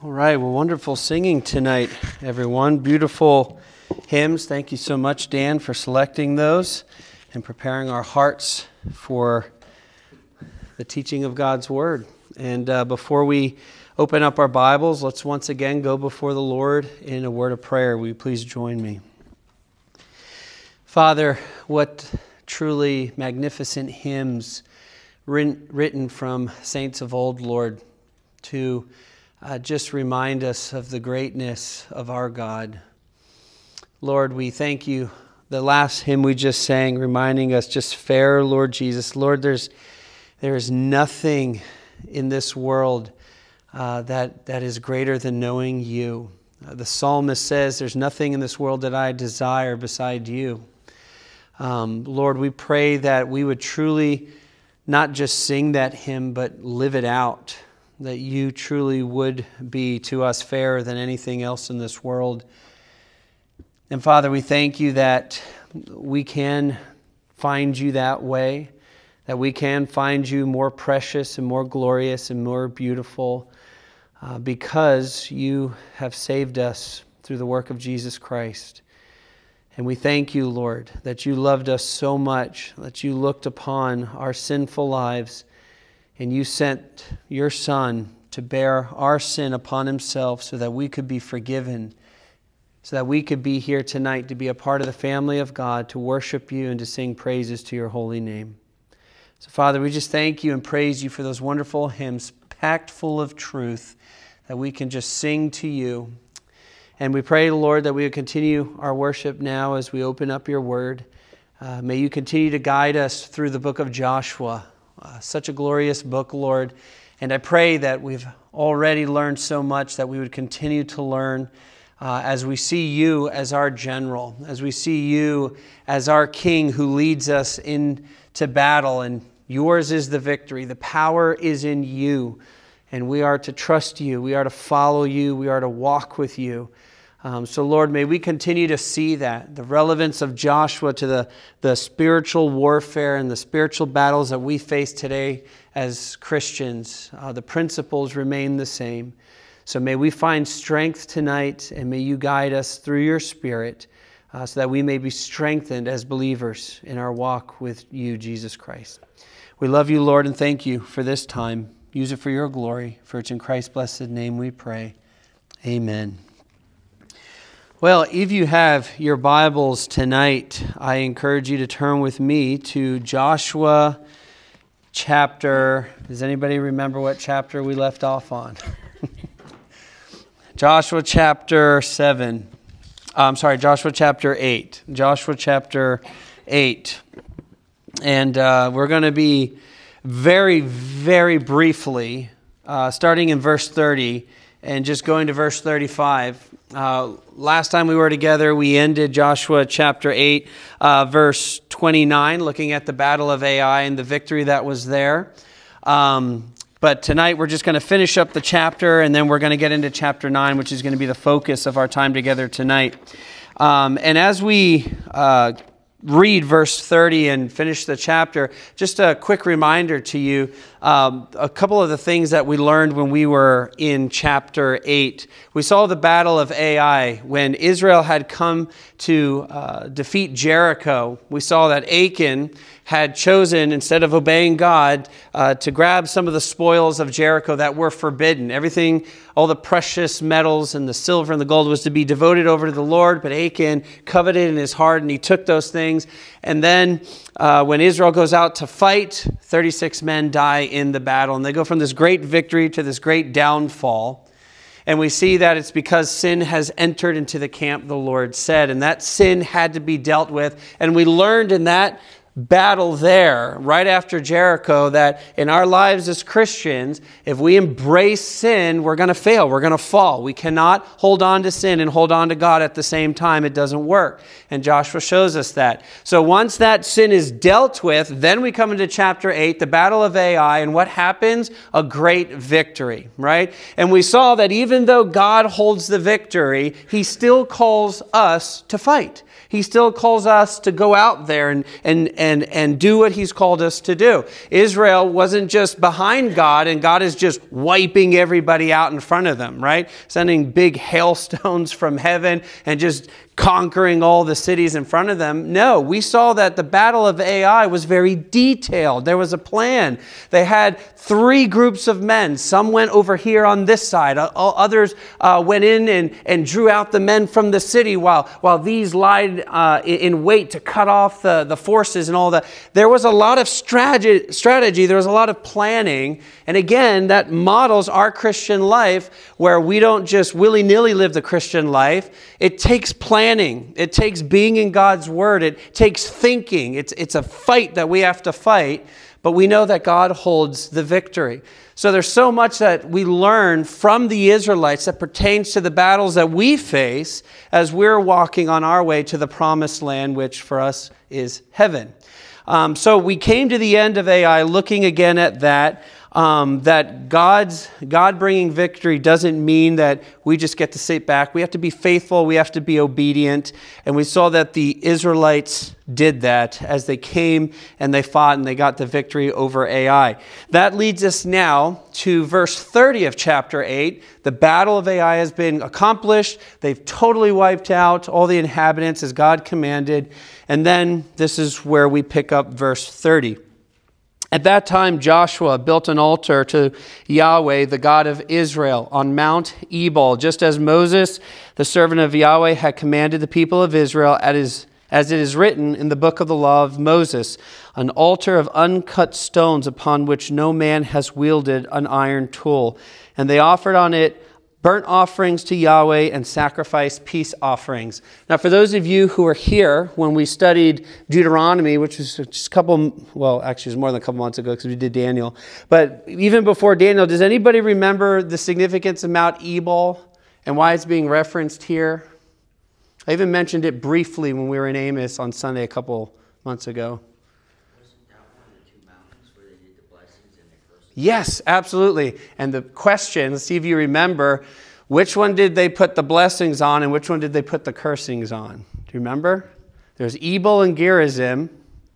All right, well, wonderful singing tonight, everyone. Beautiful hymns. Thank you so much, Dan, for selecting those and preparing our hearts for the teaching of God's Word. And before we open up our Bibles, let's once again go before the Lord in a word of prayer. Will you please join me? Father, what truly magnificent hymns written from saints of old, Lord, to just remind us of the greatness of our God. Lord, we thank you. The last hymn we just sang, reminding us just fair, Lord Jesus. Lord, there is nothing in this world that is greater than knowing you. The psalmist says, there's nothing in this world that I desire beside you. Lord, we pray that we would truly not just sing that hymn, but live it out. That you truly would be to us fairer than anything else in this world. And Father, we thank you that we can find you that way, that we can find you more precious and more glorious and more beautiful because you have saved us through the work of Jesus Christ. And we thank you, Lord, that you loved us so much, that you looked upon our sinful lives and you sent your Son to bear our sin upon himself so that we could be forgiven, so that we could be here tonight to be a part of the family of God, to worship you and to sing praises to your holy name. So, Father, we just thank you and praise you for those wonderful hymns packed full of truth that we can just sing to you. And we pray, Lord, that we would continue our worship now as we open up your word. May you continue to guide us through the book of Joshua. Such a glorious book, Lord. And I pray that we've already learned so much that we would continue to learn as we see you as our general, as we see you as our king who leads us into battle. And yours is the victory. The power is in you. And we are to trust you. We are to follow you. We are to walk with you. So, Lord, may we continue to see that, the relevance of Joshua to the spiritual warfare and the spiritual battles that we face today as Christians. The principles remain the same. So may we find strength tonight, and may you guide us through your Spirit so that we may be strengthened as believers in our walk with you, Jesus Christ. We love you, Lord, and thank you for this time. Use it for your glory. For it's in Christ's blessed name we pray. Amen. Well, if you have your Bibles tonight, I encourage you to turn with me to Joshua chapter... Does anybody remember what chapter we left off on? Joshua chapter 7. Joshua chapter 8. Joshua chapter 8. And we're going to be very, very briefly, starting in verse 30 and just going to verse 35. Last time we were together, we ended Joshua chapter 8, verse 29, looking at the battle of Ai and the victory that was there. But tonight we're just going to finish up the chapter, and then we're going to get into chapter 9, which is going to be the focus of our time together tonight. And as we read verse 30 and finish the chapter, just a quick reminder to you, a couple of the things that we learned when we were in chapter 8. We saw the battle of Ai when Israel had come to defeat Jericho. We saw that Achan had chosen, instead of obeying God, to grab some of the spoils of Jericho that were forbidden. Everything, all the precious metals and the silver and the gold was to be devoted over to the Lord, but Achan coveted in his heart and he took those things. And then when Israel goes out to fight, 36 men die in the battle. And they go from this great victory to this great downfall. And we see that it's because sin has entered into the camp, the Lord said. And that sin had to be dealt with. And we learned in that battle there, right after Jericho, that in our lives as Christians, if we embrace sin, we're going to fail. We're going to fall. We cannot hold on to sin and hold on to God at the same time. It doesn't work. And Joshua shows us that. So once that sin is dealt with, then we come into chapter 8, the battle of Ai, and what happens? A great victory, right? And we saw that even though God holds the victory, he still calls us to fight. He still calls us to go out there and and do what he's called us to do. Israel wasn't just behind God and God is just wiping everybody out in front of them, right? Sending big hailstones from heaven and just conquering all the cities in front of them. No, we saw that the battle of Ai was very detailed. There was a plan. They had 3 groups of men. Some went over here on this side. Others went in and drew out the men from the city while these lied in wait to cut off the forces and all that. There was a lot of strategy. There was a lot of planning. And again, that models our Christian life where we don't just willy-nilly live the Christian life. It takes planning. It takes being in God's Word. It takes thinking. It's a fight that we have to fight, but we know that God holds the victory. So there's so much that we learn from the Israelites that pertains to the battles that we face as we're walking on our way to the promised land, which for us is heaven. So we came to the end of Ai looking again at that. That God bringing victory doesn't mean that we just get to sit back. We have to be faithful. We have to be obedient. And we saw that the Israelites did that as they came and they fought and they got the victory over Ai. That leads us now to verse 30 of chapter 8. The battle of Ai has been accomplished. They've totally wiped out all the inhabitants as God commanded. And then this is where we pick up verse 30. At that time, Joshua built an altar to Yahweh, the God of Israel, on Mount Ebal, just as Moses, the servant of Yahweh, had commanded the people of Israel, as it is written in the book of the law of Moses, an altar of uncut stones upon which no man has wielded an iron tool. And they offered on it burnt offerings to Yahweh and sacrificed peace offerings. Now, for those of you who were here when we studied Deuteronomy, which was just it was more than a couple months ago because we did Daniel. But even before Daniel, does anybody remember the significance of Mount Ebal and why it's being referenced here? I even mentioned it briefly when we were in Amos on Sunday a couple months ago. Yes, absolutely. And the question, let's see if you remember, which one did they put the blessings on and which one did they put the cursings on? Do you remember? There's Ebal and Gerizim.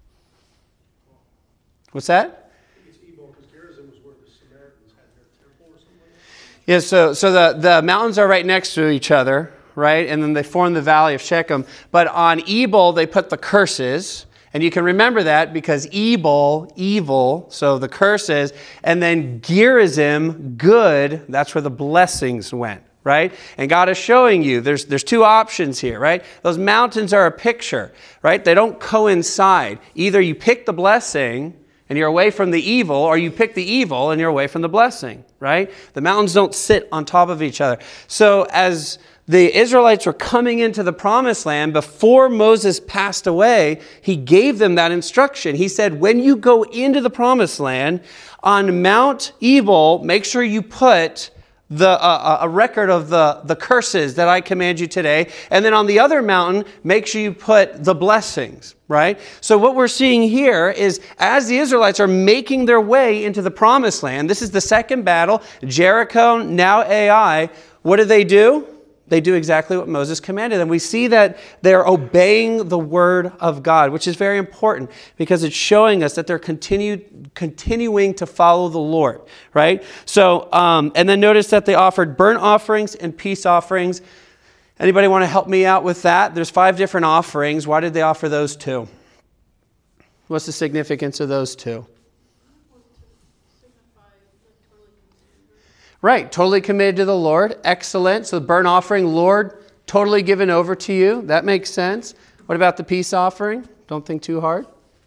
What's that? I think it's Ebal because Gerizim was where the Samaritans had their temple or something like that. Yeah, so the mountains are right next to each other, right? And then they form the valley of Shechem. But on Ebal, they put the curses. And you can remember that because Ebal, evil, so the curses, and then Gerizim, good, that's where the blessings went, right? And God is showing you, there's 2 options here, right? Those mountains are a picture, right? They don't coincide. Either you pick the blessing and you're away from the evil, or you pick the evil and you're away from the blessing, right? The mountains don't sit on top of each other. So as the Israelites were coming into the promised land, before Moses passed away, he gave them that instruction. He said, when you go into the promised land, on Mount Ebal, make sure you put a record of the curses that I command you today. And then on the other mountain, make sure you put the blessings, right? So what we're seeing here is as the Israelites are making their way into the promised land, this is the second battle, Jericho, now Ai, what do? They do exactly what Moses commanded. And we see that they're obeying the word of God, which is very important because it's showing us that they're continuing to follow the Lord, right? So, and then notice that they offered burnt offerings and peace offerings. Anybody want to help me out with that? There's 5 different offerings. Why did they offer those 2? What's the significance of those 2? Right, totally committed to the Lord. Excellent. So the burnt offering, Lord, totally given over to you. That makes sense. What about the peace offering? Don't think too hard.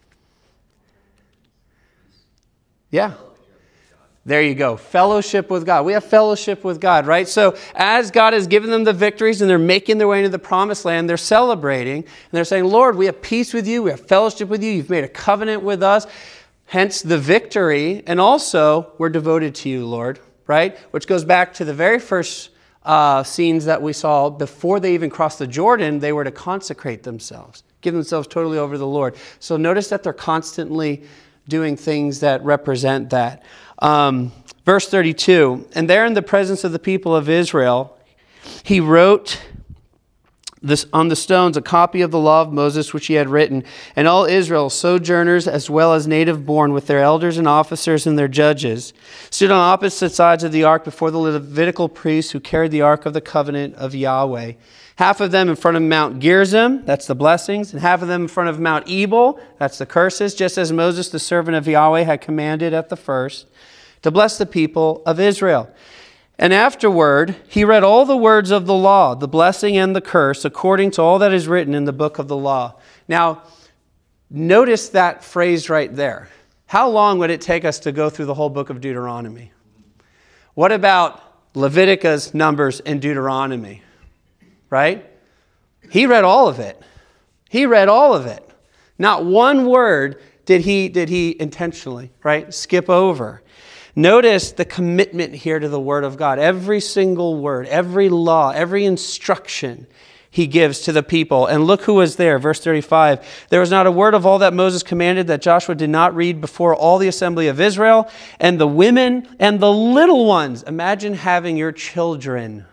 Yeah. There you go. Fellowship with God. We have fellowship with God, right? So as God has given them the victories and they're making their way into the promised land, they're celebrating. And they're saying, Lord, we have peace with you. We have fellowship with you. You've made a covenant with us. Hence the victory. And also, we're devoted to you, Lord. Right? Which goes back to the very first scenes that we saw before they even crossed the Jordan. They were to consecrate themselves, give themselves totally over to the Lord. So notice that they're constantly doing things that represent that. Verse 32, and there in the presence of the people of Israel, he wrote on the stones a copy of the law of Moses which he had written. And all Israel, sojourners as well as native born, with their elders and officers and their judges, stood on opposite sides of the ark before the Levitical priests who carried the ark of the covenant of Yahweh. Half of them in front of Mount Gerizim, that's the blessings, and half of them in front of Mount Ebal, that's the curses, just as Moses, the servant of Yahweh, had commanded at the first, to bless the people of Israel. And afterward, he read all the words of the law, the blessing and the curse, according to all that is written in the book of the law. Now, notice that phrase right there. How long would it take us to go through the whole book of Deuteronomy? What about Leviticus, Numbers, and Deuteronomy? Right? He read all of it. He read all of it. Not one word did he intentionally, right, skip over. Notice the commitment here to the Word of God. Every single word, every law, every instruction he gives to the people. And look who was there. Verse 35. There was not a word of all that Moses commanded that Joshua did not read before all the assembly of Israel, and the women and the little ones. Imagine having your children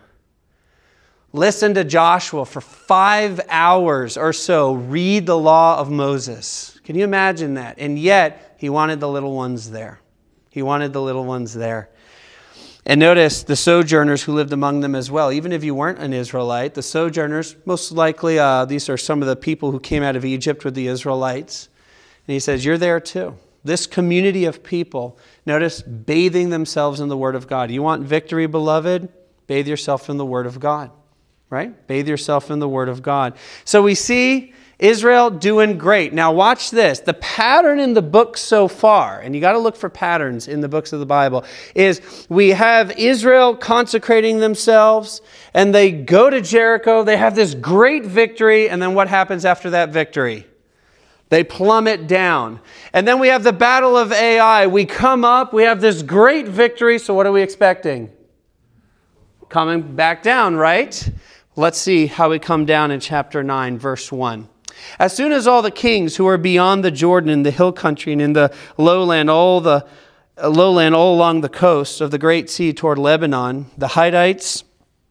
listen to Joshua for 5 hours or so read the law of Moses. Can you imagine that? And yet, he wanted the little ones there. He wanted the little ones there. And notice the sojourners who lived among them as well. Even if you weren't an Israelite, the sojourners, most likely these are some of the people who came out of Egypt with the Israelites. And he says, you're there too. This community of people, notice, bathing themselves in the Word of God. You want victory, beloved? Bathe yourself in the Word of God. Right? Bathe yourself in the Word of God. So we see Israel doing great. Now watch this. The pattern in the book so far, and you got to look for patterns in the books of the Bible, is we have Israel consecrating themselves, and they go to Jericho. They have this great victory, and then what happens after that victory? They plummet down. And then we have the battle of Ai. We come up, we have this great victory, so what are we expecting? Coming back down, right? Let's see how we come down in chapter 9, verse 1. As soon as all the kings who were beyond the Jordan in the hill country and in the lowland, all along the coast of the great sea toward Lebanon, the Hittites,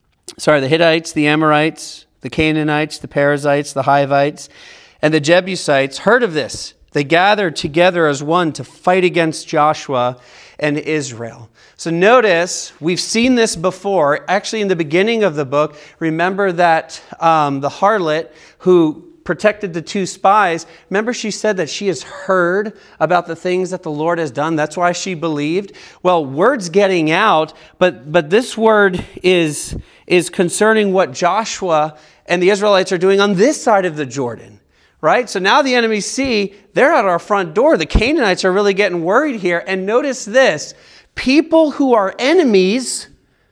the Amorites, the Canaanites, the Perizzites, the Hivites, and the Jebusites heard of this. They gathered together as one to fight against Joshua and Israel. So notice, we've seen this before. Actually, in the beginning of the book, remember that the harlot who protected the 2 spies, remember she said that she has heard about the things that the Lord has done. That's why she believed. Well, word's getting out, but this word is concerning what Joshua and the Israelites are doing on this side of the Jordan. Right? So now the enemies see they're at our front door. The Canaanites are really getting worried here. And notice this. People who are enemies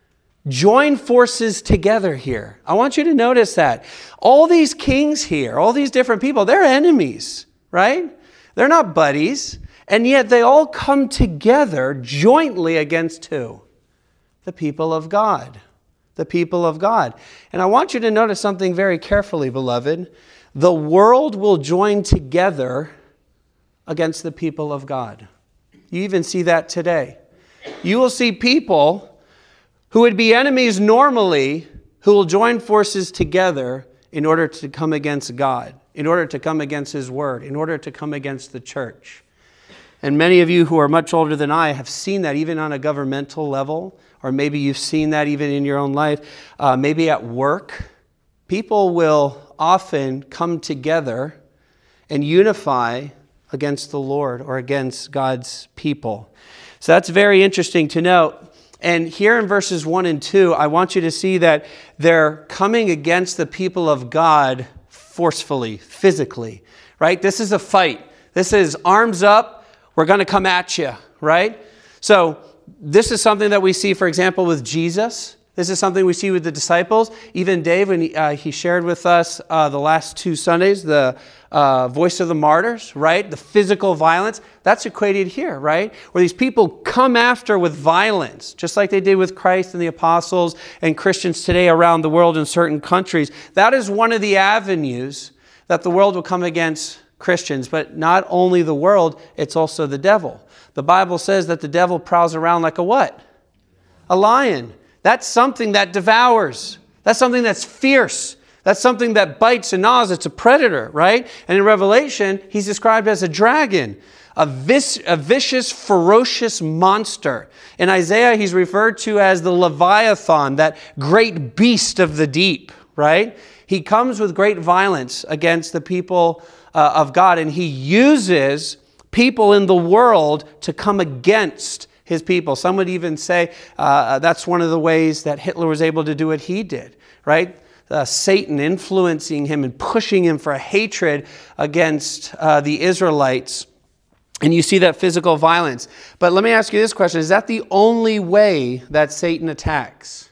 join forces together here. I want you to notice that. All these kings here, all these different people, they're enemies, right? They're not buddies. And yet they all come together jointly against who? The people of God. The people of God. And I want you to notice something very carefully, beloved. The world will join together against the people of God. You even see that today. You will see people who would be enemies normally who will join forces together in order to come against God, in order to come against His Word, in order to come against the church. And many of you who are much older than I have seen that even on a governmental level, or maybe you've seen that even in your own life, maybe at work. People will often come together and unify against the Lord or against God's people. So that's very interesting to note. And here in verses 1 and 2, I want you to see that they're coming against the people of God forcefully, physically, right? This is a fight. This is arms up. We're going to come at you, right? So this is something that we see, for example, with Jesus. This is something we see with the disciples. Even Dave, when he shared with us the last 2 Sundays, the voice of the martyrs, right? The physical violence. That's equated here, right? Where these people come after with violence, just like they did with Christ and the apostles and Christians today around the world in certain countries. That is one of the avenues that the world will come against Christians. But not only the world, it's also the devil. The Bible says that the devil prowls around like a what? A lion. That's something that devours. That's something that's fierce. That's something that bites and gnaws. It's a predator, right? And in Revelation, he's described as a dragon, a vicious, ferocious monster. In Isaiah, he's referred to as the Leviathan, that great beast of the deep, right? He comes with great violence against the people of God, and he uses people in the world to come against his people. Some would even say that's one of the ways that Hitler was able to do what he did, right? Satan influencing him and pushing him for hatred against the Israelites. And you see that physical violence. But let me ask you this question. Is that the only way that Satan attacks?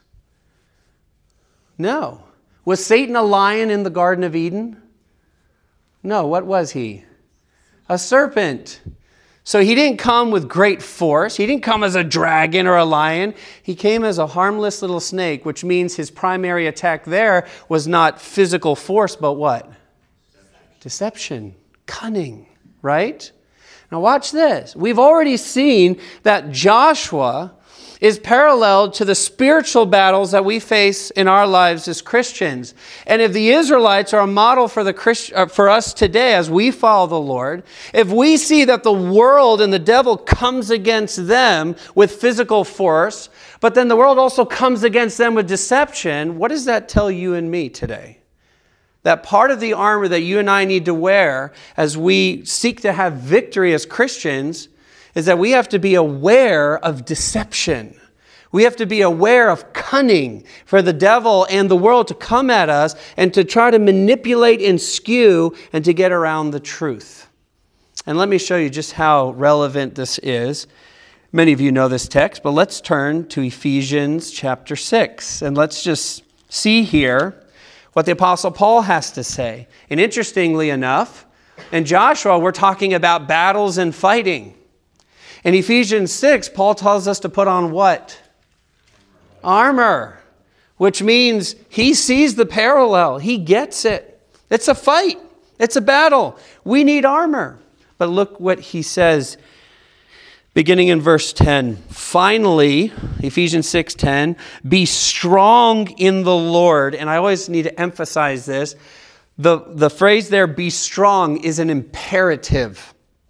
No. Was Satan a lion in the Garden of Eden? No. What was he? A serpent. So he didn't come with great force. He didn't come as a dragon or a lion. He came as a harmless little snake, which means his primary attack there was not physical force, but what? Deception. Cunning, right? Now watch this. We've already seen that Joshua is paralleled to the spiritual battles that we face in our lives as Christians. And if the Israelites are a model for us today as we follow the Lord, if we see that the world and the devil comes against them with physical force, but then the world also comes against them with deception, what does that tell you and me today? That part of the armor that you and I need to wear as we seek to have victory as Christians is that we have to be aware of deception. We have to be aware of cunning for the devil and the world to come at us and to try to manipulate and skew and to get around the truth. And let me show you just how relevant this is. Many of you know this text, but let's turn to Ephesians chapter 6. And let's just see here what the Apostle Paul has to say. And interestingly enough, in Joshua, we're talking about battles and fighting. In Ephesians 6, Paul tells us to put on what? Armor. Which means he sees the parallel. He gets it. It's a fight. It's a battle. We need armor. But look what he says beginning in verse 10. Finally, Ephesians 6:10, be strong in the Lord. And I always need to emphasize this. The phrase there, be strong, is an imperative.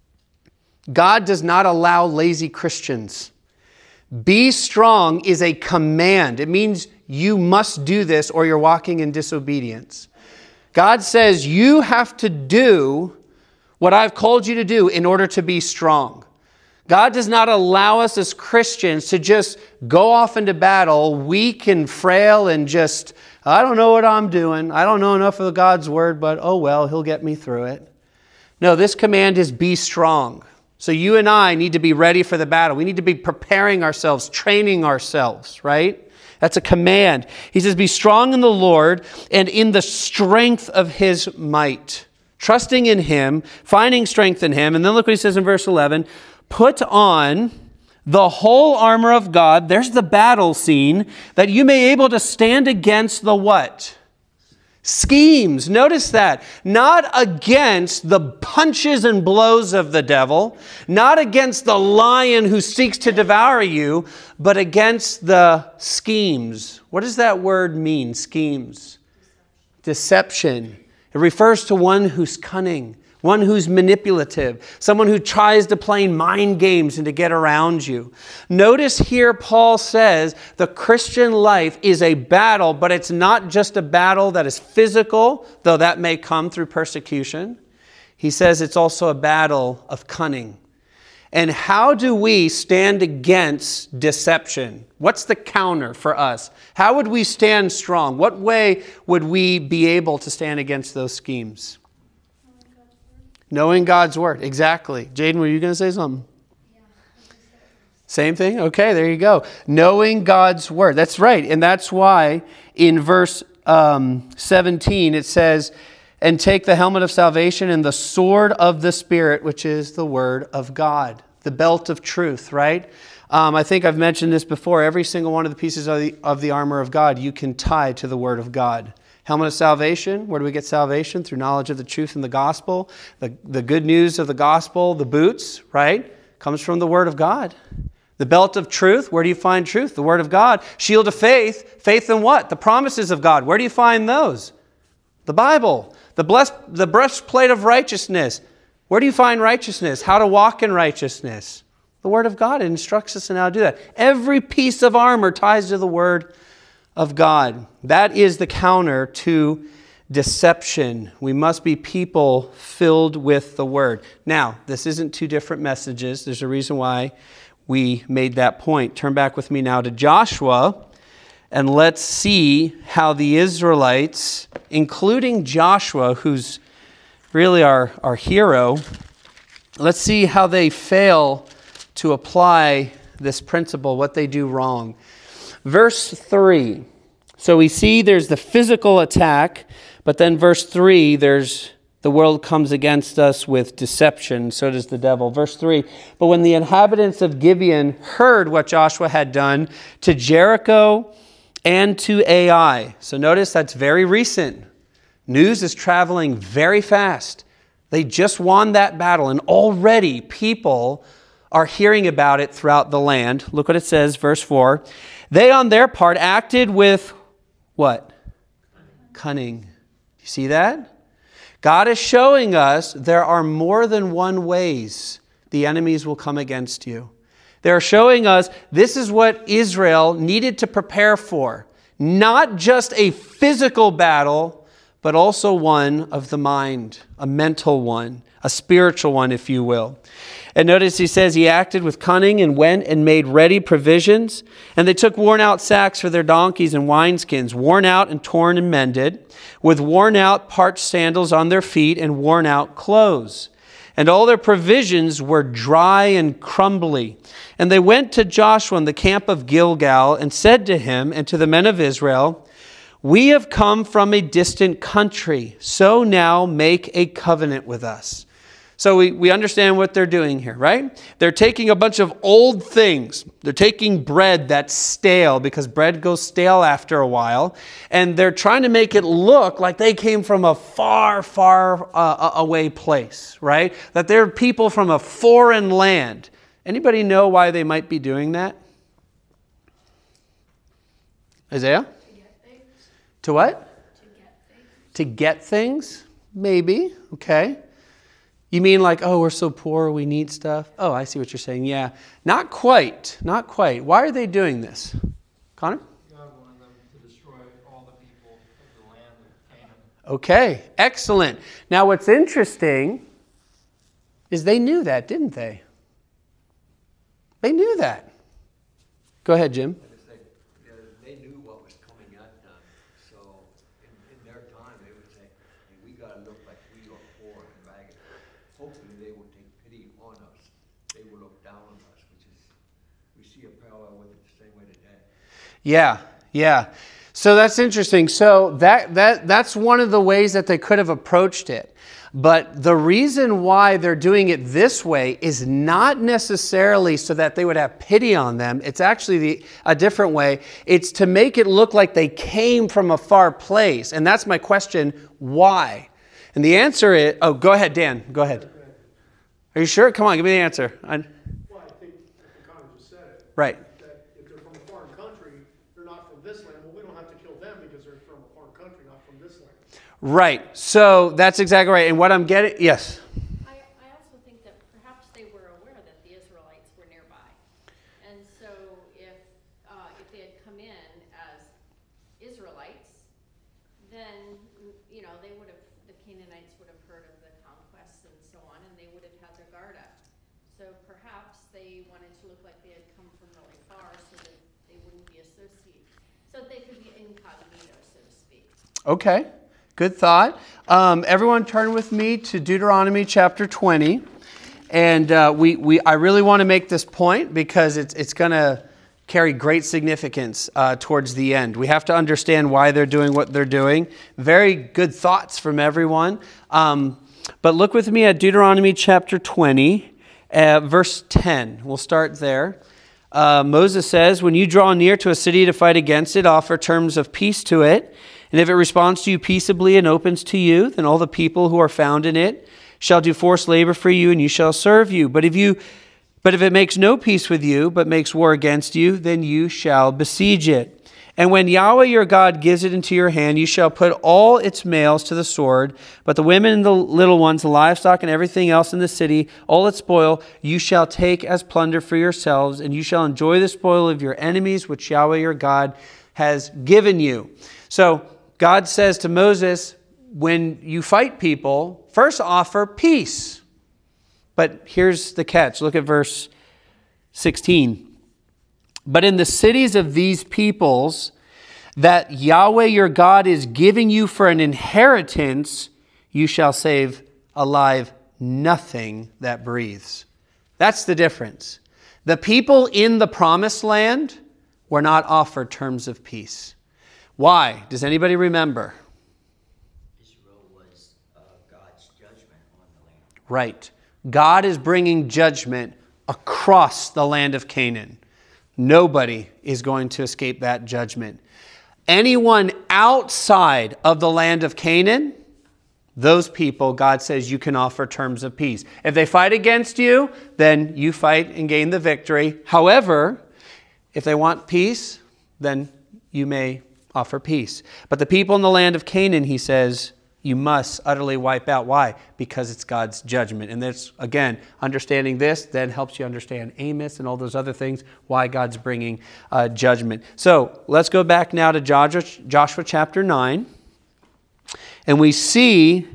God does not allow lazy Christians. Be strong is a command. It means you must do this or you're walking in disobedience. God says you have to do what I've called you to do in order to be strong. God does not allow us as Christians to just go off into battle weak and frail and just, I don't know what I'm doing. I don't know enough of God's word, but oh well, he'll get me through it. No, this command is be strong. So you and I need to be ready for the battle. We need to be preparing ourselves, training ourselves, right? That's a command. He says, be strong in the Lord and in the strength of his might. Trusting in him, finding strength in him. And then look what he says in verse 11. Put on the whole armor of God. There's the battle scene. That you may be able to stand against the what? Schemes. Notice that. Not against the punches and blows of the devil. Not against the lion who seeks to devour you. But against the schemes. What does that word mean? Schemes. Deception. It refers to one who's cunning. One who's manipulative. Someone who tries to play mind games and to get around you. Notice here Paul says the Christian life is a battle, but it's not just a battle that is physical, though that may come through persecution. He says it's also a battle of cunning. And how do we stand against deception? What's the counter for us? How would we stand strong? What way would we be able to stand against those schemes? Knowing God's word. Exactly. Jaden, were you going to say something? Yeah. Same thing? Okay, there you go. Knowing God's word. That's right. And that's why in verse 17 it says, and take the helmet of salvation and the sword of the Spirit, which is the word of God. The belt of truth, right? I think I've mentioned this before. Every single one of the pieces of the armor of God you can tie to the word of God. Helmet of salvation. Where do we get salvation? Through knowledge of the truth and the gospel. The good news of the gospel, the boots, right? Comes from the word of God. The belt of truth. Where do you find truth? The word of God. Shield of faith. Faith in what? The promises of God. Where do you find those? The Bible. The breastplate of righteousness. Where do you find righteousness? How to walk in righteousness? The Word of God instructs us on how to do that. Every piece of armor ties to the Word of God. That is the counter to deception. We must be people filled with the Word. Now, this isn't two different messages. There's a reason why we made that point. Turn back with me now to Joshua, and let's see how the Israelites, including Joshua, who's really our hero, let's see how they fail to apply this principle, what they do wrong. Verse 3. So we see there's the physical attack, but then verse 3, there's the world comes against us with deception, so does the devil. Verse 3, but when the inhabitants of Gibeon heard what Joshua had done to Jericho and to Ai. So notice that's very recent. News is traveling very fast. They just won that battle, and already people are hearing about it throughout the land. Look what it says, verse 4. They on their part acted with what? Cunning. You see that? God is showing us there are more than one ways the enemies will come against you. They're showing us this is what Israel needed to prepare for. Not just a physical battle, but also one of the mind, a mental one, a spiritual one, if you will. And notice he says he acted with cunning and went and made ready provisions. And they took worn out sacks for their donkeys and wineskins, worn out and torn and mended, with worn out parched sandals on their feet and worn out clothes. And all their provisions were dry and crumbly. And they went to Joshua in the camp of Gilgal and said to him and to the men of Israel, we have come from a distant country, so now make a covenant with us. So we understand what they're doing here, right? They're taking a bunch of old things. They're taking bread that's stale because bread goes stale after a while. And they're trying to make it look like they came from a far, far away place, right? That they're people from a foreign land. Anybody know why they might be doing that? Isaiah? To get things. To what? To get things. To get things? Maybe. Okay. You mean like, oh, we're so poor, we need stuff? Oh, I see what you're saying. Yeah. Not quite. Not quite. Why are they doing this? Connor? God wanted them to destroy all the people of the land of Canaan. Okay. Excellent. Now, what's interesting is they knew that, didn't they? They knew that. Go ahead, Jim. They knew what was coming at them. So in their time, they would say, hey, we got to look like we are poor and ragged. Hopefully they will take pity on us. They will look down on us, which is, we see a parallel with it the same way today. Yeah. So that's interesting. So that's one of the ways that they could have approached it. But the reason why they're doing it this way is not necessarily so that they would have pity on them. It's actually a different way. It's to make it look like they came from a far place. And that's my question, why? And the answer is, oh, go ahead, Dan. Go ahead. Are you sure? Come on, give me the answer. Well, I think Connor just said it. Right. That if they're from a foreign country, they're not from this land. Well, we don't have to kill them because they're from a foreign country, not from this land. Right. So that's exactly right. And what I'm getting, yes. I also think that perhaps they were aware that the Israelites were nearby. And so if they had come in as Israelites, then, the Canaanites would have heard of the conquests and so on, and they would have had their guard up. So perhaps they wanted to look like they had come from really far so that they wouldn't be associated, so that they could be incognito, so to speak. Okay. Good thought. Everyone turn with me to Deuteronomy chapter 20. And I really want to make this point because it's going to carry great significance towards the end. We have to understand why they're doing what they're doing. Very good thoughts from everyone. But look with me at Deuteronomy chapter 20, verse 10. We'll start there. Moses says, when you draw near to a city to fight against it, offer terms of peace to it. And if it responds to you peaceably and opens to you, then all the people who are found in it shall do forced labor for you, and you shall serve you. But if it makes no peace with you, but makes war against you, then you shall besiege it. And when Yahweh your God gives it into your hand, you shall put all its males to the sword, but the women and the little ones, the livestock and everything else in the city, all its spoil, you shall take as plunder for yourselves, and you shall enjoy the spoil of your enemies, which Yahweh your God has given you. So God says to Moses, when you fight people, first offer peace. But here's the catch. Look at verse 16. But in the cities of these peoples that Yahweh your God is giving you for an inheritance, you shall save alive nothing that breathes. That's the difference. The people in the promised land were not offered terms of peace. Why? Does anybody remember? Israel was God's judgment on the land. Right. God is bringing judgment across the land of Canaan. Nobody is going to escape that judgment. Anyone outside of the land of Canaan, those people, God says you can offer terms of peace. If they fight against you, then you fight and gain the victory. However, if they want peace, then you may offer peace. But the people in the land of Canaan, he says, you must utterly wipe out. Why? Because it's God's judgment. And that's, again, understanding this then helps you understand Amos and all those other things, why God's bringing judgment. So let's go back now to Joshua chapter 9. And we see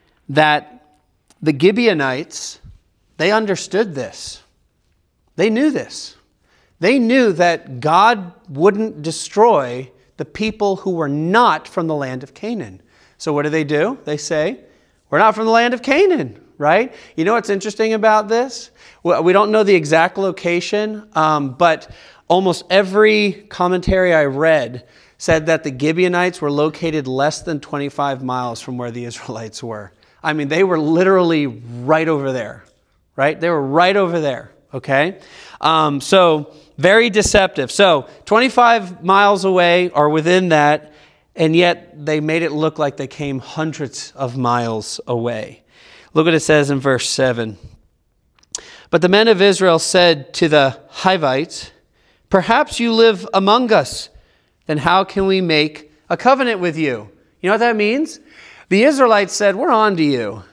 that the Gibeonites, they understood this. They knew this. They knew that God wouldn't destroy the people who were not from the land of Canaan. So what do? They say, we're not from the land of Canaan, right? You know what's interesting about this? We don't know the exact location, but almost every commentary I read said that the Gibeonites were located less than 25 miles from where the Israelites were. I mean, they were literally right over there, right? They were right over there, okay? So very deceptive. So 25 miles away or within that, and yet they made it look like they came hundreds of miles away. Look what it says in verse 7. But the men of Israel said to the Hivites, perhaps you live among us. Then how can we make a covenant with you? You know what that means? The Israelites said, we're on to you.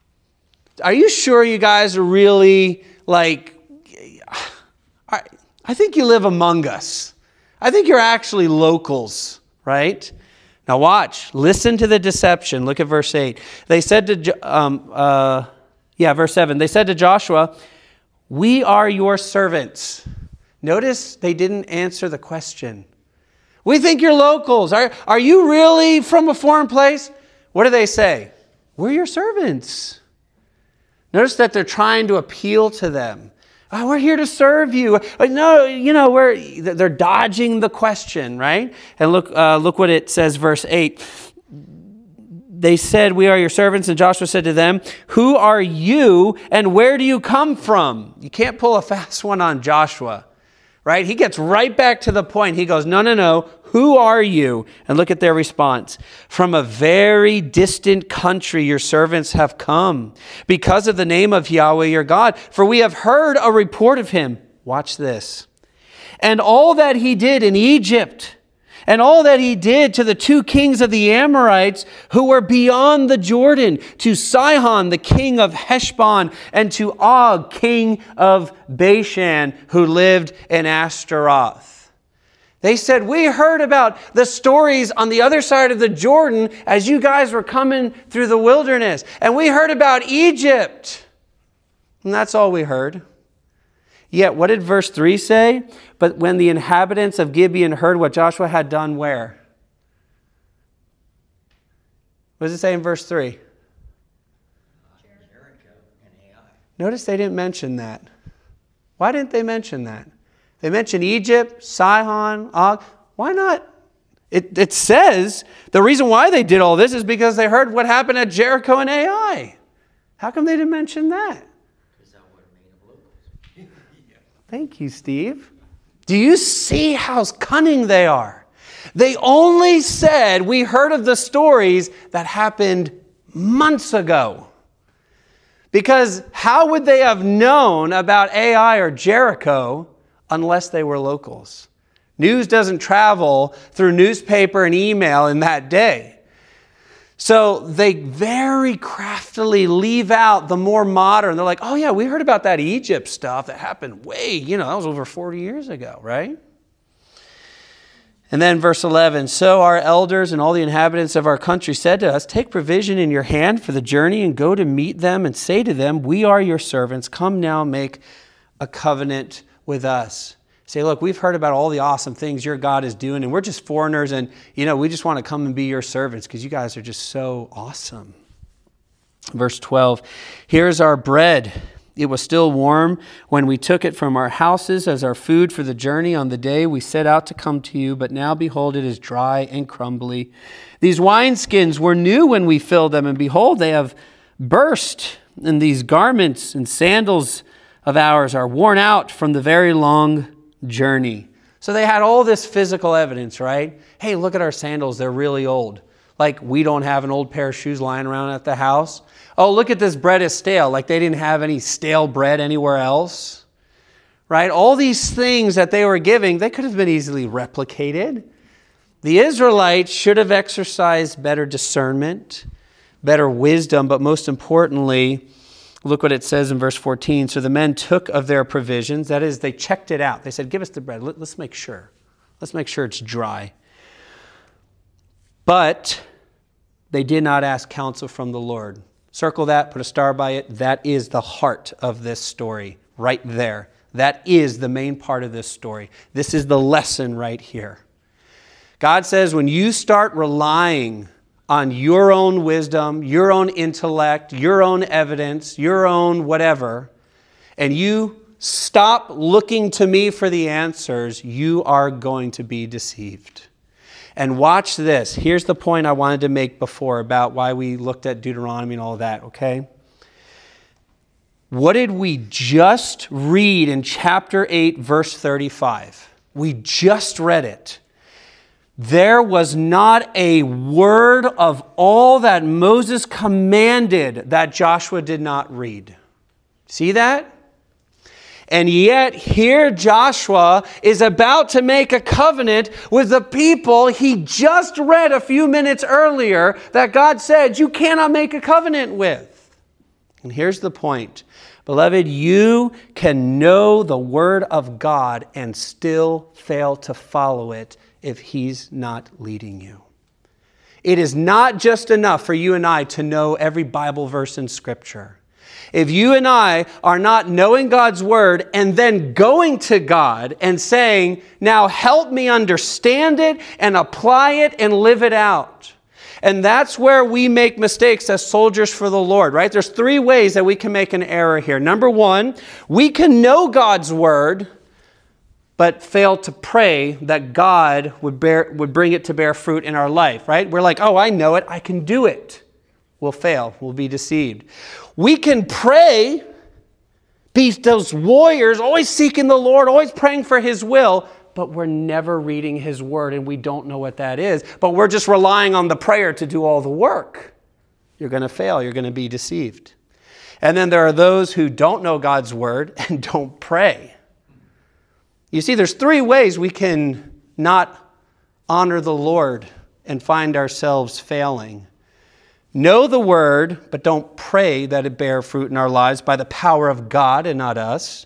Are you sure you guys are really I think you live among us. I think you're actually locals, right? Now watch, listen to the deception. Look at verse 8. They said to, verse 7. They said to Joshua, we are your servants. Notice they didn't answer the question. We think you're locals. Are you really from a foreign place? What do they say? We're your servants. Notice that they're trying to appeal to them. Oh, we're here to serve you. No, they're dodging the question, right? And look what it says, verse 8. They said, we are your servants, and Joshua said to them, who are you and where do you come from? You can't pull a fast one on Joshua, right? He gets right back to the point. He goes, no. Who are you? And look at their response. From a very distant country your servants have come because of the name of Yahweh your God. For we have heard a report of him. Watch this. And all that he did in Egypt, and all that he did to the two kings of the Amorites who were beyond the Jordan, to Sihon, the king of Heshbon, and to Og, king of Bashan, who lived in Ashtaroth. They said, we heard about the stories on the other side of the Jordan as you guys were coming through the wilderness. And we heard about Egypt. And that's all we heard. Yet, what did verse 3 say? But when the inhabitants of Gibeon heard what Joshua had done, where? What does it say in verse 3? Jericho and Ai. Notice they didn't mention that. Why didn't they mention that? They mentioned Egypt, Sihon, Og. Why not? It says the reason why they did all this is because they heard what happened at Jericho and Ai. How come they didn't mention that? Because that would have made them locals. Thank you, Steve. Do you see how cunning they are? They only said we heard of the stories that happened months ago. Because how would they have known about Ai or Jericho unless they were locals? News doesn't travel through newspaper and email in that day. So they very craftily leave out the more modern. They're like, oh yeah, we heard about that Egypt stuff that happened that was over 40 years ago, right? And then verse 11, so our elders and all the inhabitants of our country said to us, take provision in your hand for the journey and go to meet them and say to them, we are your servants. Come now, make a covenant with us. Say, look, we've heard about all the awesome things your God is doing, and we're just foreigners, and we just want to come and be your servants because you guys are just so awesome. Verse 12, here's our bread. It was still warm when we took it from our houses as our food for the journey on the day we set out to come to you, but now behold, it is dry and crumbly. These wineskins were new when we filled them, and behold, they have burst, and these garments and sandals of ours are worn out from the very long journey. So they had all this physical evidence, right? Hey, look at our sandals. They're really old. Like we don't have an old pair of shoes lying around at the house. Oh, look at this bread is stale. Like they didn't have any stale bread anywhere else, right? All these things that they were giving, they could have been easily replicated. The Israelites should have exercised better discernment, better wisdom, but most importantly, look what it says in verse 14. So the men took of their provisions. That is, they checked it out. They said, give us the bread. Let's make sure. Let's make sure it's dry. But they did not ask counsel from the Lord. Circle that, put a star by it. That is the heart of this story right there. That is the main part of this story. This is the lesson right here. God says when you start relying on your own wisdom, your own intellect, your own evidence, your own whatever, and you stop looking to me for the answers, you are going to be deceived. And watch this. Here's the point I wanted to make before about why we looked at Deuteronomy and all of that, okay? What did we just read in chapter 8, verse 35? We just read it. There was not a word of all that Moses commanded that Joshua did not read. See that? And yet here Joshua is about to make a covenant with the people he just read a few minutes earlier that God said you cannot make a covenant with. And here's the point. Beloved, you can know the word of God and still fail to follow it if he's not leading you. It is not just enough for you and I to know every Bible verse in Scripture. If you and I are not knowing God's word and then going to God and saying, now help me understand it and apply it and live it out. And that's where we make mistakes as soldiers for the Lord, right? There's 3 ways that we can make an error here. Number 1, we can know God's word, but fail to pray that God would bring it to bear fruit in our life, right? We're like, oh, I know it. I can do it. We'll fail. We'll be deceived. We can pray, be those warriors, always seeking the Lord, always praying for his will, but we're never reading his word and we don't know what that is. But we're just relying on the prayer to do all the work. You're going to fail. You're going to be deceived. And then there are those who don't know God's word and don't pray. You see, there's 3 ways we can not honor the Lord and find ourselves failing. Know the word, but don't pray that it bear fruit in our lives by the power of God and not us.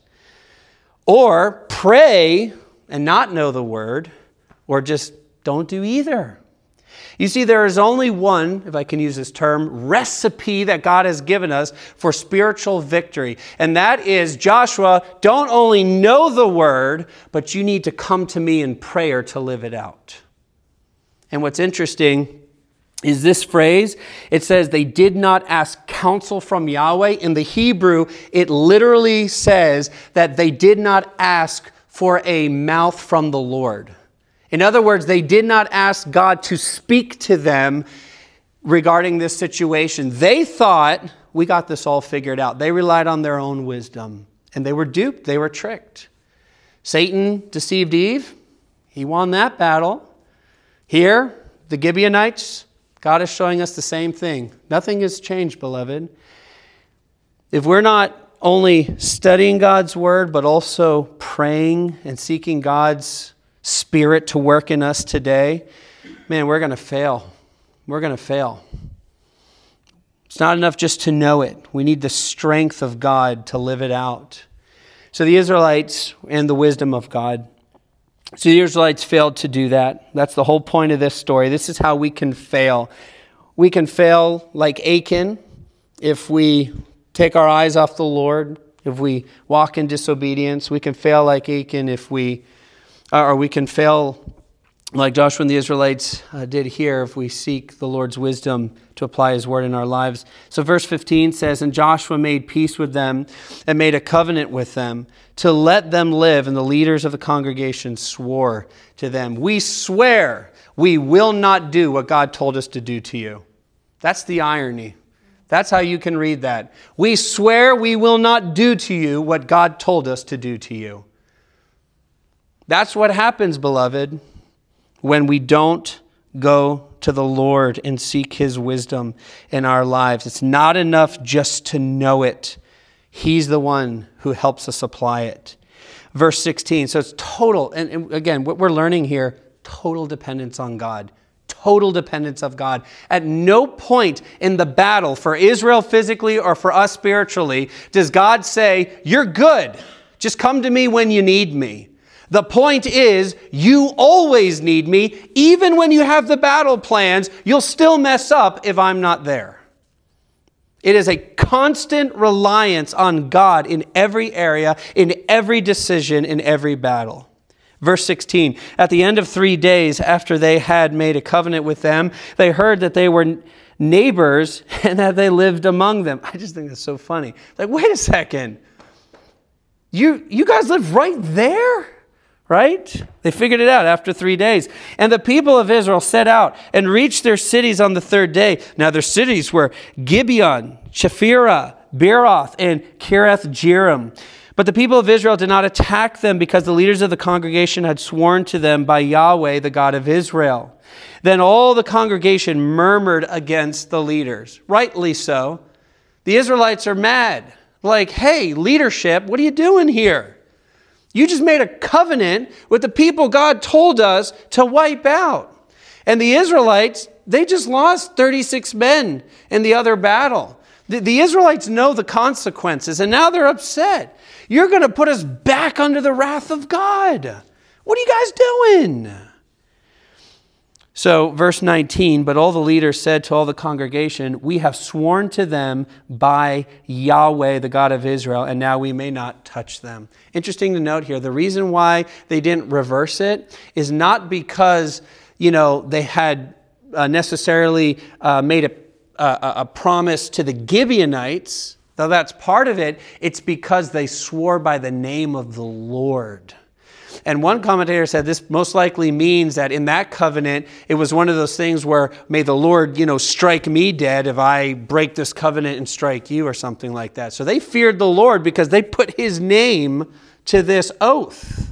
Or pray and not know the word, or just don't do either. You see, there is only one, if I can use this term, recipe that God has given us for spiritual victory. And that is, Joshua, don't only know the word, but you need to come to me in prayer to live it out. And what's interesting is this phrase. It says they did not ask counsel from Yahweh. In the Hebrew, it literally says that they did not ask for a mouth from the Lord. In other words, they did not ask God to speak to them regarding this situation. They thought, we got this all figured out. They relied on their own wisdom, and they were duped. They were tricked. Satan deceived Eve. He won that battle. Here, the Gibeonites, God is showing us the same thing. Nothing has changed, beloved. If we're not only studying God's word, but also praying and seeking God's Spirit to work in us today, man, we're going to fail. We're going to fail. It's not enough just to know it. We need the strength of God to live it out. So the Israelites and the wisdom of God. So the Israelites failed to do that. That's the whole point of this story. This is how we can fail. We can fail like Achan if we take our eyes off the Lord, if we walk in disobedience. We can fail like Achan if we can fail like Joshua and the Israelites did here if we seek the Lord's wisdom to apply his word in our lives. So verse 15 says, "And Joshua made peace with them and made a covenant with them to let them live. And the leaders of the congregation swore to them, 'We swear we will not do what God told us to do to you.'" That's the irony. That's how you can read that. "We swear we will not do to you what God told us to do to you." That's what happens, beloved, when we don't go to the Lord and seek his wisdom in our lives. It's not enough just to know it. He's the one who helps us apply it. Verse 16, so it's total, and again, what we're learning here, total dependence on God. Total dependence of God. At no point in the battle for Israel physically or for us spiritually does God say, "You're good. Just come to me when you need me." The point is, you always need me. Even when you have the battle plans, you'll still mess up if I'm not there. It is a constant reliance on God in every area, in every decision, in every battle. Verse 16, "At the end of 3 days after they had made a covenant with them, they heard that they were neighbors and that they lived among them." I just think that's so funny. Like, wait a second. You guys live right there? Right? They figured it out after 3 days. "And the people of Israel set out and reached their cities on the 3rd day. Now their cities were Gibeon, Chephirah, Beeroth, and Kiriath Jearim. But the people of Israel did not attack them because the leaders of the congregation had sworn to them by Yahweh, the God of Israel. Then all the congregation murmured against the leaders." Rightly so. The Israelites are mad. Like, "Hey, leadership, what are you doing here? You just made a covenant with the people God told us to wipe out." And the Israelites, they just lost 36 men in the other battle. The Israelites know the consequences, and now they're upset. "You're going to put us back under the wrath of God. What are you guys doing?" So verse 19, "But all the leaders said to all the congregation, 'We have sworn to them by Yahweh, the God of Israel, and now we may not touch them.'" Interesting to note here, the reason why they didn't reverse it is not because, they had necessarily made a promise to the Gibeonites, though that's part of it. It's because they swore by the name of the Lord. And one commentator said this most likely means that in that covenant, it was one of those things where, "May the Lord, strike me dead if I break this covenant and strike you," or something like that. So they feared the Lord because they put his name to this oath.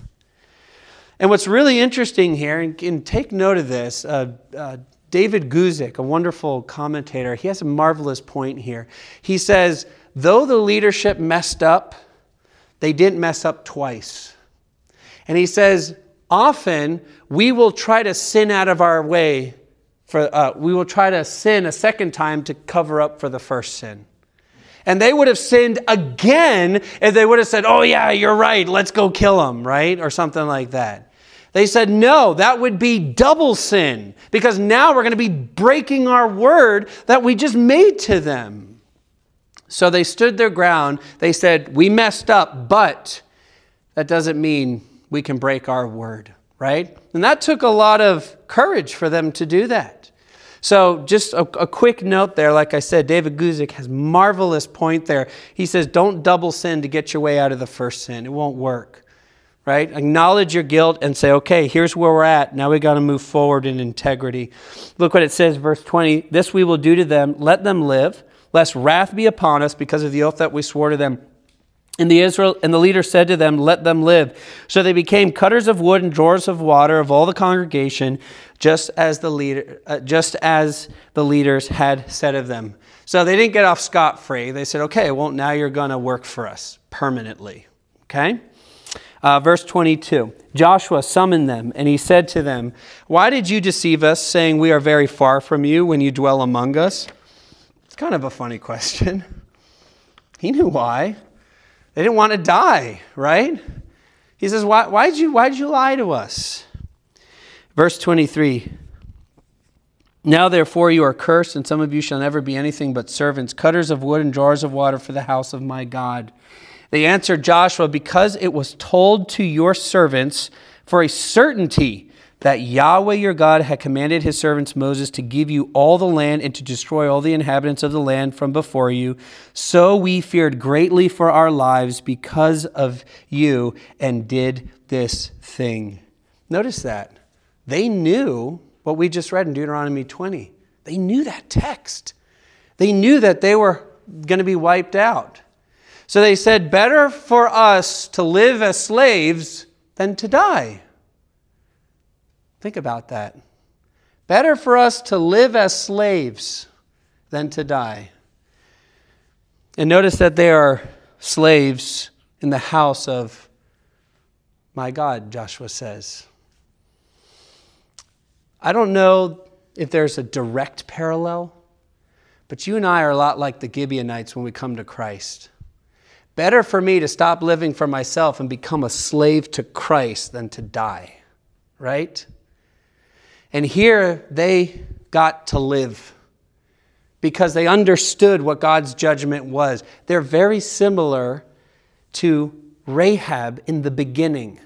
And what's really interesting here, and take note of this, David Guzik, a wonderful commentator, he has a marvelous point here. He says, though the leadership messed up, they didn't mess up twice. And he says, often we will try to sin out of our way. We will try to sin a second time to cover up for the first sin. And they would have sinned again if they would have said, "Oh yeah, you're right, let's go kill him," right? Or something like that. They said, no, that would be double sin, because now we're going to be breaking our word that we just made to them. So they stood their ground. They said, "We messed up, but that doesn't mean we can break our word," right? And that took a lot of courage for them to do that. So just a quick note there. Like I said, David Guzik has a marvelous point there. He says, don't double sin to get your way out of the first sin. It won't work, right? Acknowledge your guilt and say, okay, here's where we're at. Now we got to move forward in integrity. Look what it says, verse 20. "This we will do to them, let them live, lest wrath be upon us because of the oath that we swore to them." And the leader said to them, "Let them live." So they became cutters of wood and drawers of water of all the congregation, just as the leaders had said of them. So they didn't get off scot-free. They said, "Okay, well, now you're going to work for us permanently." Okay. Verse 22, Joshua summoned them, and he said to them, "Why did you deceive us, saying we are very far from you when you dwell among us?" It's kind of a funny question. He knew why. They didn't want to die, right? He says, why'd you lie to us? Verse 23, "Now therefore you are cursed, and some of you shall never be anything but servants, cutters of wood and drawers of water for the house of my God." They answered Joshua, "Because it was told to your servants for a certainty that Yahweh your God had commanded his servants Moses to give you all the land and to destroy all the inhabitants of the land from before you. So we feared greatly for our lives because of you and did this thing." Notice that. They knew what we just read in Deuteronomy 20. They knew that text. They knew that they were going to be wiped out. So they said, better for us to live as slaves than to die. Think about that. Better for us to live as slaves than to die. And notice that they are slaves in the house of my God, Joshua says. I don't know if there's a direct parallel, but you and I are a lot like the Gibeonites when we come to Christ. Better for me to stop living for myself and become a slave to Christ than to die, right? And here they got to live because they understood what God's judgment was. They're very similar to Rahab in the beginning.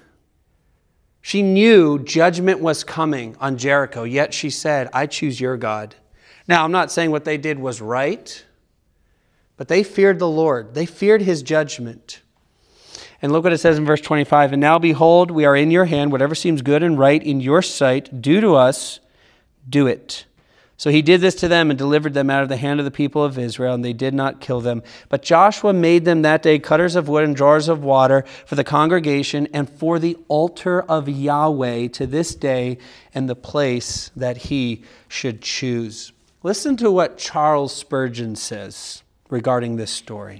She knew judgment was coming on Jericho, yet she said, "I choose your God." Now, I'm not saying what they did was right, but they feared the Lord. They feared his judgment. And look what it says in verse 25. "And now behold, we are in your hand. Whatever seems good and right in your sight, do to us, do it." So he did this to them and delivered them out of the hand of the people of Israel, and they did not kill them. But Joshua made them that day cutters of wood and drawers of water for the congregation and for the altar of Yahweh to this day and the place that he should choose. Listen to what Charles Spurgeon says regarding this story.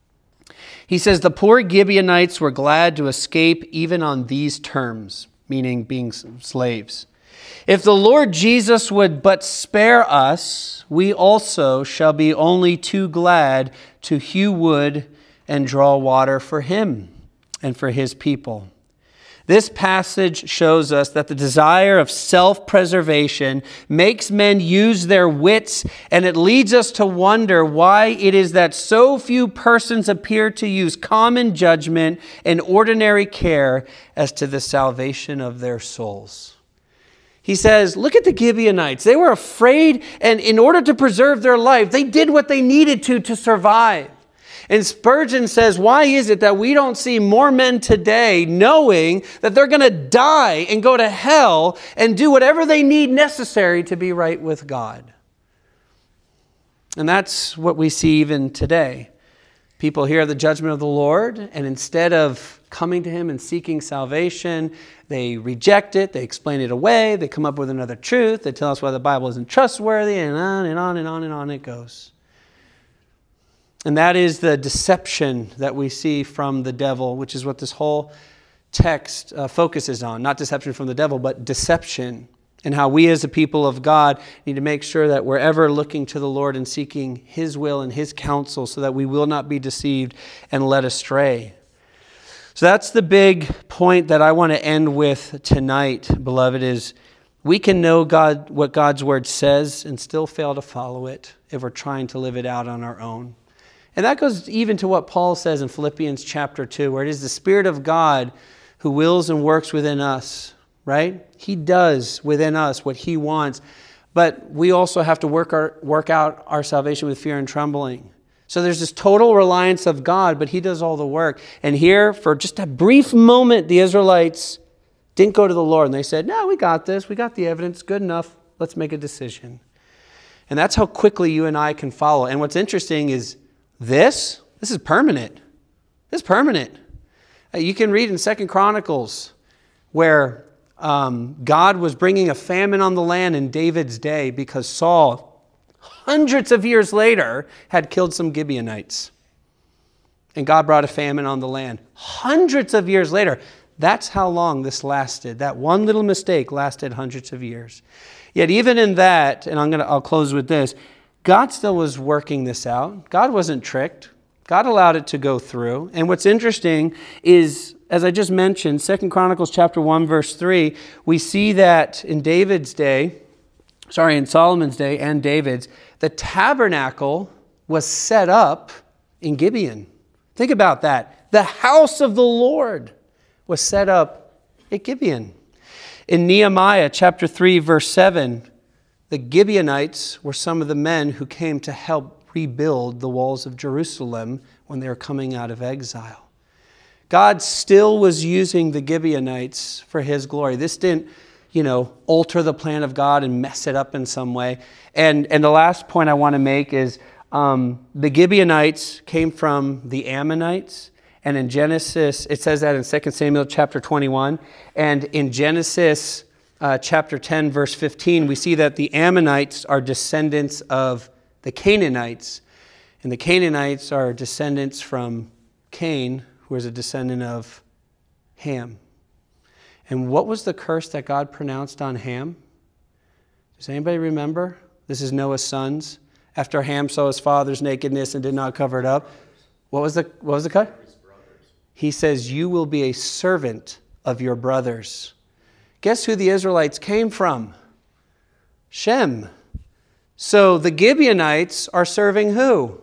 He says, "The poor Gibeonites were glad to escape even on these terms," meaning being slaves. "If the Lord Jesus would but spare us, we also shall be only too glad to hew wood and draw water for him and for his people." This passage shows us that the desire of self-preservation makes men use their wits, and it leads us to wonder why it is that so few persons appear to use common judgment and ordinary care as to the salvation of their souls. He says, look at the Gibeonites. They were afraid, and in order to preserve their life, they did what they needed to survive. And Spurgeon says, why is it that we don't see more men today knowing that they're going to die and go to hell and do whatever they need necessary to be right with God? And that's what we see even today. People hear the judgment of the Lord, and instead of coming to him and seeking salvation, they reject it, they explain it away, they come up with another truth, they tell us why the Bible isn't trustworthy, and on and on and on and on it goes. And that is the deception that we see from the devil, which is what this whole text focuses on. Not deception from the devil, but deception. And how we as a people of God need to make sure that we're ever looking to the Lord and seeking his will and his counsel so that we will not be deceived and led astray. So that's the big point that I want to end with tonight, beloved, is we can know God, what God's word says, and still fail to follow it if we're trying to live it out on our own. And that goes even to what Paul says in Philippians chapter 2, where it is the Spirit of God who wills and works within us, right? He does within us what he wants. But we also have to work out our salvation with fear and trembling. So there's this total reliance of God, but he does all the work. And here, for just a brief moment, the Israelites didn't go to the Lord. And they said, no, we got this. We got the evidence. Good enough. Let's make a decision. And that's how quickly you and I can follow. And what's interesting is this is permanent. This is permanent. You can read in 2 Chronicles where God was bringing a famine on the land in David's day because Saul, hundreds of years later, had killed some Gibeonites. And God brought a famine on the land. Hundreds of years later. That's how long this lasted. That one little mistake lasted hundreds of years. Yet even in that, and I'll close with this, God still was working this out. God wasn't tricked. God allowed it to go through. And what's interesting is, as I just mentioned, 2 Chronicles chapter 1, verse 3, we see that in Solomon's day and David's, the tabernacle was set up in Gibeon. Think about that. The house of the Lord was set up at Gibeon. In Nehemiah chapter 3, verse 7, the Gibeonites were some of the men who came to help rebuild the walls of Jerusalem when they were coming out of exile. God still was using the Gibeonites for his glory. This didn't, alter the plan of God and mess it up in some way. And the last point I want to make is the Gibeonites came from the Ammonites. And in Genesis, it says that in 2 Samuel chapter 21. And in Genesis chapter 10, verse 15, we see that the Ammonites are descendants of the Canaanites. And the Canaanites are descendants from Cain, who was a descendant of Ham. And what was the curse that God pronounced on Ham? Does anybody remember? This is Noah's sons. After Ham saw his father's nakedness and did not cover it up. What was the cut? He says, you will be a servant of your brothers. Guess who the Israelites came from? Shem. So the Gibeonites are serving who?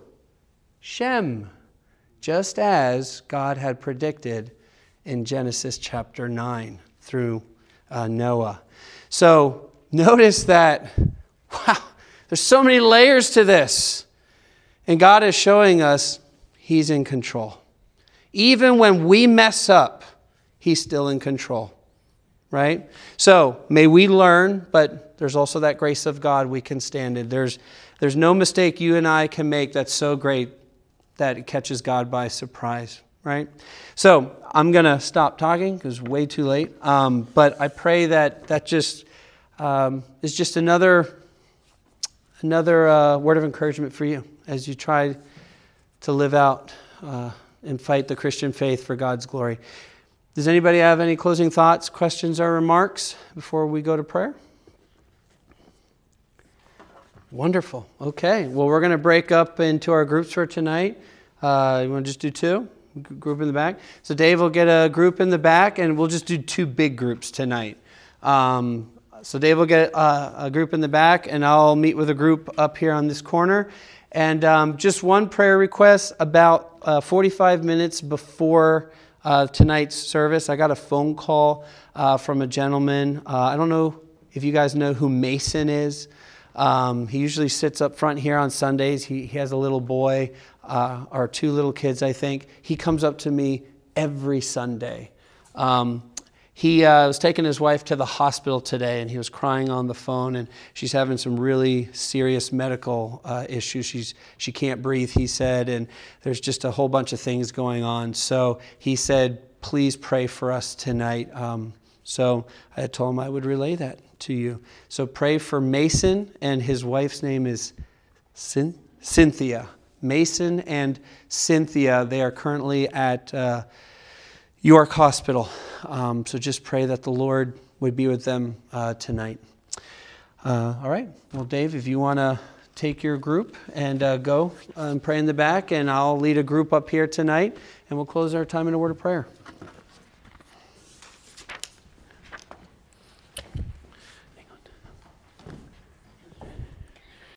Shem. Just as God had predicted in Genesis chapter 9 through Noah. So notice that, wow, there's so many layers to this. And God is showing us he's in control. Even when we mess up, he's still in control, right? So may we learn, but there's also that grace of God we can stand in. There's no mistake you and I can make that's so great that it catches God by surprise, right? So I'm going to stop talking because it's way too late. But I pray that just is just another word of encouragement for you as you try to live out and fight the Christian faith for God's glory. Does anybody have any closing thoughts, questions, or remarks before we go to prayer? Wonderful. Okay. Well, we're going to break up into our groups for tonight. You want to just do two? Group in the back? So Dave will get a group in the back, and we'll just do two big groups tonight. So Dave will get a group in the back, and I'll meet with a group up here on this corner. And just one prayer request. About 45 minutes before tonight's service, I got a phone call from a gentleman. I don't know if you guys know who Mason is. He usually sits up front here on Sundays. He has a little boy, or two little kids, I think. He comes up to me every Sunday. He was taking his wife to the hospital today, and he was crying on the phone, and she's having some really serious medical issues. She can't breathe, he said, and there's just a whole bunch of things going on. So he said, please pray for us tonight. So I told him I would relay that to you. So pray for Mason, and his wife's name is Cynthia. Mason and Cynthia, they are currently at York Hospital. So just pray that the Lord would be with them tonight. All right. Well, Dave, if you want to take your group and go and pray in the back, and I'll lead a group up here tonight, and we'll close our time in a word of prayer.